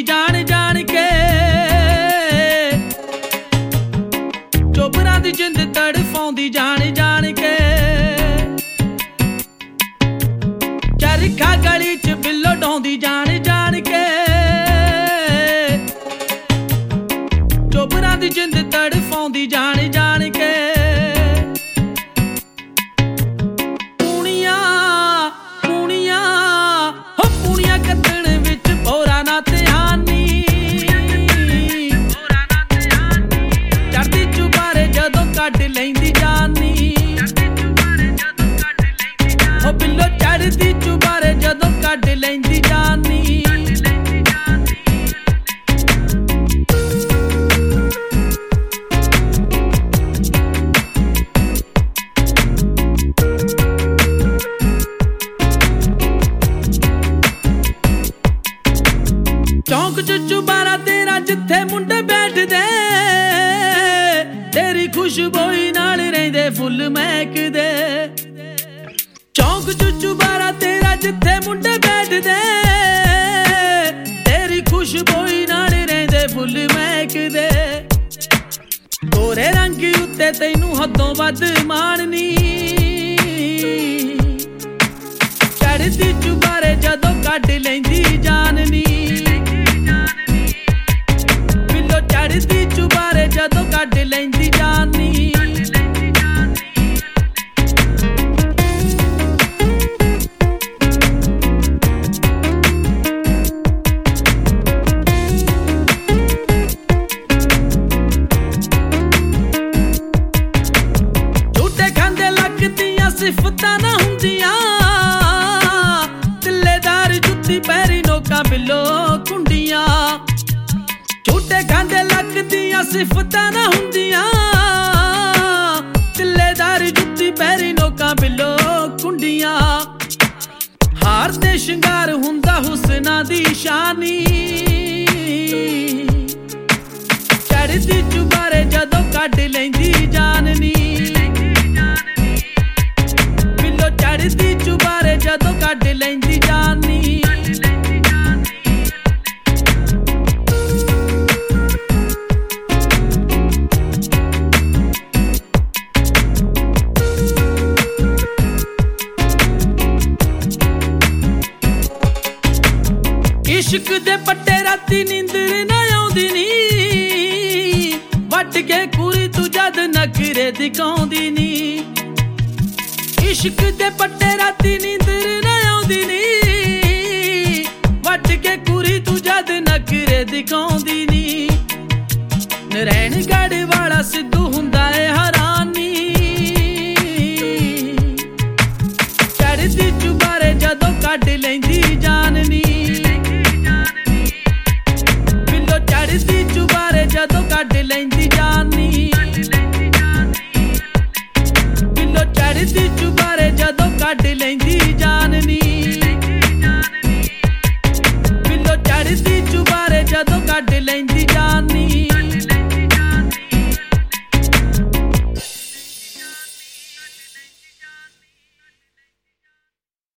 जान जान के चोबरां दी जिंद तड़फाउंदी जान जान के चरखा गली च बिल्लो ढाउंदी जान जान के चोबरां दी जिंद तड़फाउंदी जान जान के ਕੱਢ ਲੈਂਦੀ ਜਾਨੀ ਹੋ ਬਿੱਲੋ ਚੜਦੀ ਚੁਬਾਰੇ ਜਦੋਂ ਕੱਢ ਲੈਂਦੀ ਜਾਨੀ ਚੌਂਕ ਚ ਚੁਬਾਰਾ ਤੇਰਾ ਜਿੱਥੇ ਮੁੰਡੇ ਬੈਠਦੇ तेरी खुशबोई नाल रहिंदे फुल महकदे चौंक च चुबारा तेरा जिथे मुंडे बैठदे तेरी खुशबोई नाल रहिंदे फुल महकदे गोरे रंग उत्ते तैनू हदों वध माणनी चढ़दी चुबारे जदों कढ लैंदी जाननी बिल्लो चढ़दी चुबारे जदों कढ लैंदी जानी झूठे खांदे लगदियां सिफतां ना हुंदियां तिल्लेदार जुत्ती पैरी नोकां बिल्लो कुंडियां झूठे खांदे लगदियां सिफतां ना हुंदियां तिल्लेदार जुत्ती पैरी नोकां बिल्लो कुंडियां हार ते शिंगार हुंदा हुस्ना दी शानी चढ़दी चुबारे जदों कढ लैंदी जाननी बिल्लो चढ़दी चुबारे जदों कढ लैंदी जानी इश्क दे पट्टे राती नींदर ना आउंदी नी वट के कुरी तू जद नखरे दिखाउंदी नी इश्क दे पट्टे राती नींदर ना आउंदी नी